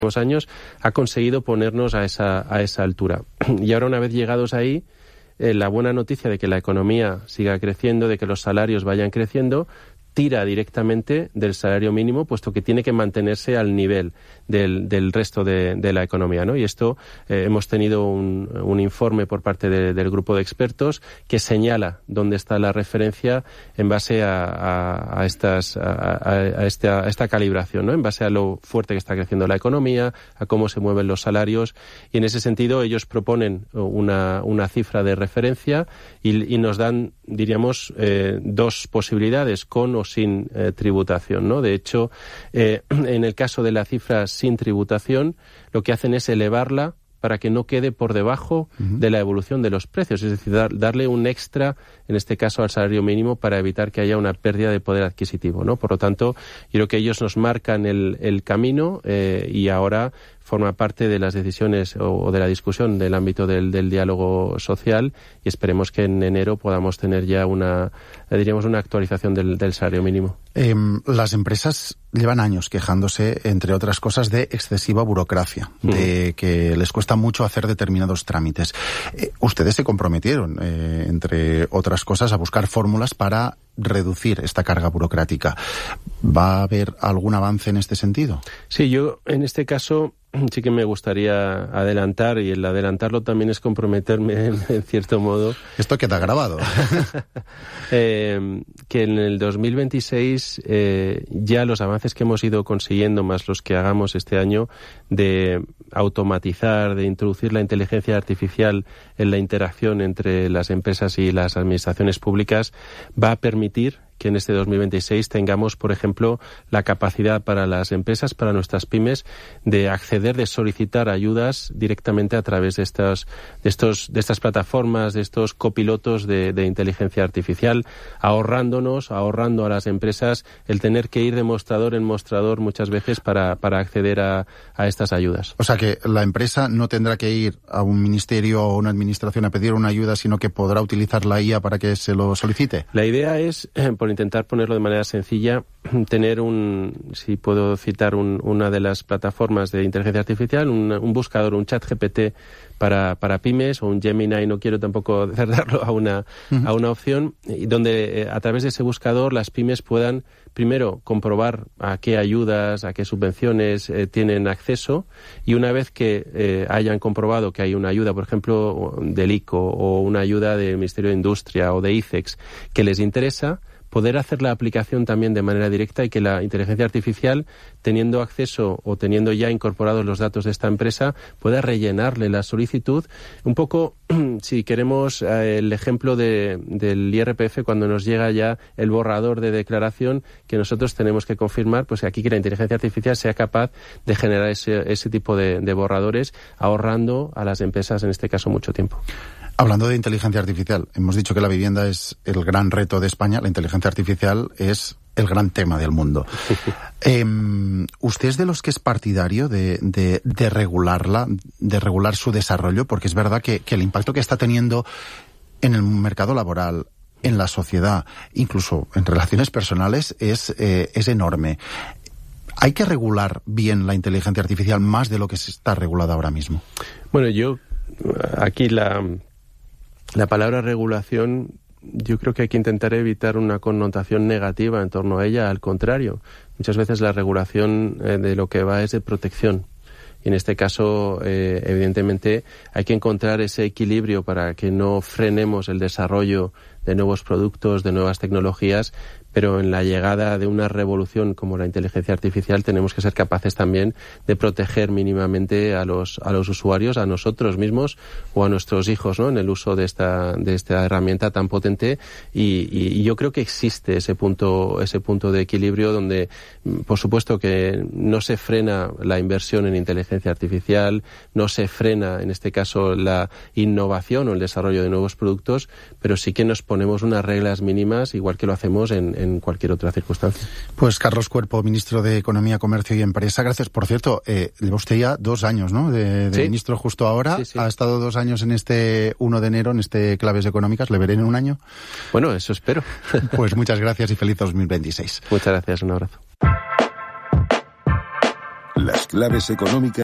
años ha conseguido ponernos a esa altura. Y ahora, una vez llegados ahí, la buena noticia de que la economía siga creciendo, de que los salarios vayan creciendo, tira directamente del salario mínimo, puesto que tiene que mantenerse al nivel del resto de la economía, ¿no? Y esto hemos tenido un informe por parte del grupo de expertos que señala dónde está la referencia en base a esta calibración, ¿no? En base a lo fuerte que está creciendo la economía, a cómo se mueven los salarios, y en ese sentido ellos proponen una cifra de referencia y nos dan, diríamos, dos posibilidades, con o sin tributación, ¿no? De hecho, en el caso de la cifra sin tributación, lo que hacen es elevarla para que no quede por debajo de la evolución de los precios, es decir, darle un extra, en este caso al salario mínimo, para evitar que haya una pérdida de poder adquisitivo, ¿no? Por lo tanto, yo creo que ellos nos marcan el camino y ahora forma parte de las decisiones o de la discusión del ámbito del diálogo social, y esperemos que en enero podamos tener ya una actualización del salario mínimo. Las empresas llevan años quejándose, entre otras cosas, de excesiva burocracia, de que les cuesta mucho hacer determinados trámites. Ustedes se comprometieron, entre otras cosas, a buscar fórmulas para reducir esta carga burocrática. ¿Va a haber algún avance en este sentido? Sí, yo en este caso sí que me gustaría adelantar, y el adelantarlo también es comprometerme en cierto modo. Esto queda grabado. Que en el 2026 ya los avances que hemos ido consiguiendo, más los que hagamos este año, de automatizar, de introducir la inteligencia artificial en la interacción entre las empresas y las administraciones públicas, va a permitir que en este 2026 tengamos, por ejemplo, la capacidad para las empresas, para nuestras pymes, de acceder, de solicitar ayudas directamente a través de estas plataformas, de estos copilotos de inteligencia artificial, ahorrando a las empresas el tener que ir de mostrador en mostrador muchas veces para acceder a estas ayudas. O sea que la empresa no tendrá que ir a un ministerio o una administración a pedir una ayuda, sino que podrá utilizar la IA para que se lo solicite. La idea es, por intentar ponerlo de manera sencilla, tener si puedo citar una de las plataformas de inteligencia artificial, un buscador, un chat GPT para pymes, o un Gemini, no quiero tampoco cerrarlo a una opción, donde a través de ese buscador las pymes puedan primero comprobar a qué ayudas, a qué subvenciones tienen acceso, y una vez que hayan comprobado que hay una ayuda, por ejemplo, del ICO o una ayuda del Ministerio de Industria o de ICEX que les interesa, poder hacer la aplicación también de manera directa, y que la inteligencia artificial, teniendo acceso o teniendo ya incorporados los datos de esta empresa, pueda rellenarle la solicitud. Un poco, si queremos, el ejemplo del IRPF, cuando nos llega ya el borrador de declaración que nosotros tenemos que confirmar, pues aquí que la inteligencia artificial sea capaz de generar ese tipo de borradores, ahorrando a las empresas, en este caso, mucho tiempo. Hablando de inteligencia artificial, hemos dicho que la vivienda es el gran reto de España, la inteligencia artificial es el gran tema del mundo. ¿Usted es de los que es partidario de regularla, de regular su desarrollo? Porque es verdad que el impacto que está teniendo en el mercado laboral, en la sociedad, incluso en relaciones personales, es enorme. ¿Hay que regular bien la inteligencia artificial más de lo que se está regulada ahora mismo? Bueno, aquí la palabra regulación, yo creo que hay que intentar evitar una connotación negativa en torno a ella. Al contrario, muchas veces la regulación de lo que va es de protección. Y en este caso, evidentemente, hay que encontrar ese equilibrio para que no frenemos el desarrollo de nuevos productos, de nuevas tecnologías, pero en la llegada de una revolución como la inteligencia artificial tenemos que ser capaces también de proteger mínimamente a los usuarios, a nosotros mismos o a nuestros hijos, ¿no?, en el uso de esta herramienta tan potente, y yo creo que existe ese punto de equilibrio donde, por supuesto, que no se frena la inversión en inteligencia artificial, no se frena, en este caso, la innovación o el desarrollo de nuevos productos, pero sí que nos ponemos unas reglas mínimas, igual que lo hacemos en cualquier otra circunstancia. Pues Carlos Cuerpo, ministro de Economía, Comercio y Empresa, gracias. Por cierto, lleva usted ya 2 años, ¿no?, de ¿sí?, ministro justo ahora. Sí, sí. Ha estado 2 años en este 1 de enero, en este Claves Económicas. ¿Le veré en 1 año? Bueno, eso espero. Pues muchas gracias y feliz 2026. Muchas gracias, un abrazo. Las claves económicas